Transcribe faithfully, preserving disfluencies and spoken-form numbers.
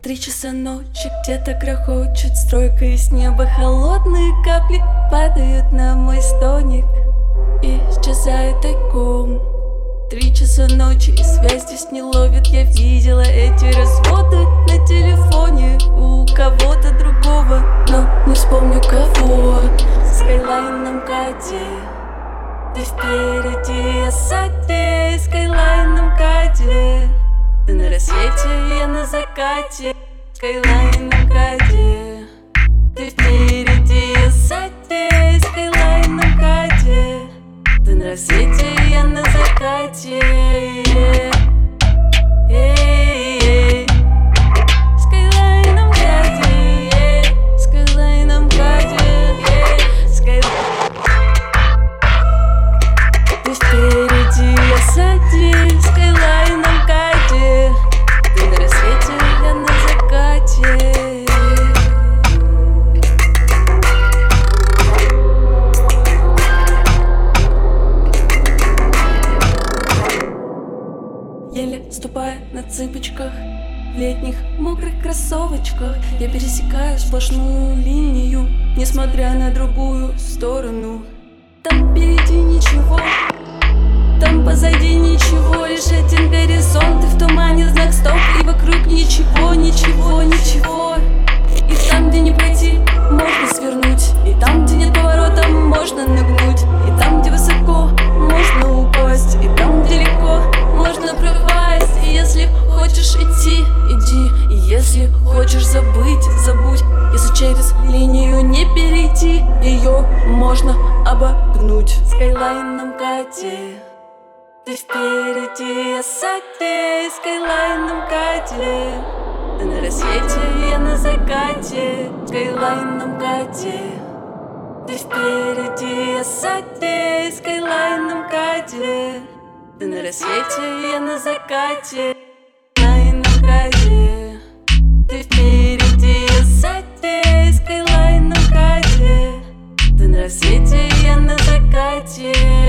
Три часа ночи, где-то грохочет стройка из неба. Холодные капли падают на мой стоник и исчезают тайком. Три часа ночи, и связь здесь не ловит. Я видела эти разводы на телефоне у кого-то другого, но не вспомню кого. Скайлайн на МКАДе, ты впереди, я сзади. Скайлайн на МКАДе, ты на рассвете, я на закате. Скайлайн на МКАДе, ты впереди, я сзади. Скайлайн на МКАДе, ты на рассвете, я на закате. Скайлайн на МКАДе, Скайлайн на МКАДе, ты впереди, я сзади. Скайлайн на МКАДе, ты на рассвете, я на закате. Еле ступая на цыпочках, в летних мокрых кроссовочках, я пересекаю сплошную линию, несмотря на другую сторону. Там впереди ничего, там позади ничего, лишь один горизонт, и в тумане знак стоп, и вокруг ничего, ничего, ничего. И там, где не пройти, можно свернуть, и там, где нет поворота, можно нагнуть, и там, где высоко, можно упасть, и там, где легко, можно пропасть. И если хочешь идти, иди, и если хочешь забыть, забудь. Если через линию не перейти, ее можно обогнуть. Скайлайн на МКАДе, ты впереди, я сзади. Скайлайн на МКАДе, ты на рассвете, я на закате. Скайлайн на МКАДе, ты впереди, я сзади. Скайлайн на МКАДе, ты на рассвете, я на закате. Скайлайн на МКАДе, ты впереди, я сзади. Скайлайн на МКАДе, ты на рассвете, я на закате.